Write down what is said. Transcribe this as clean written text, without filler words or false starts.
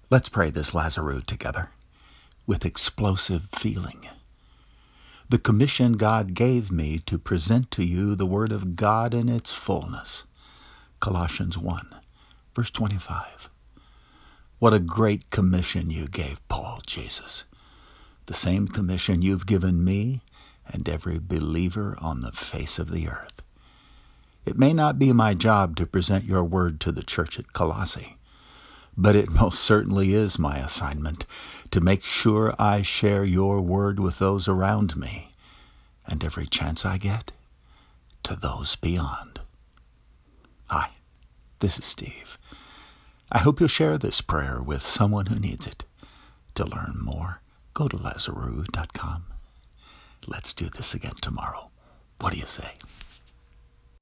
Let's pray this Lazarus together with explosive feeling. The commission God gave me to present to you the Word of God in its fullness. Colossians 1, verse 25. What a great commission you gave Paul, Jesus. The same commission you've given me and every believer on the face of the earth. It may not be my job to present your word to the church at Colossae, but it most certainly is my assignment to make sure I share your word with those around me, and every chance I get, to those beyond. Hi, this is Steve. I hope you'll share this prayer with someone who needs it. To learn more, go to Lazarus.com. Let's do this again tomorrow. What do you say?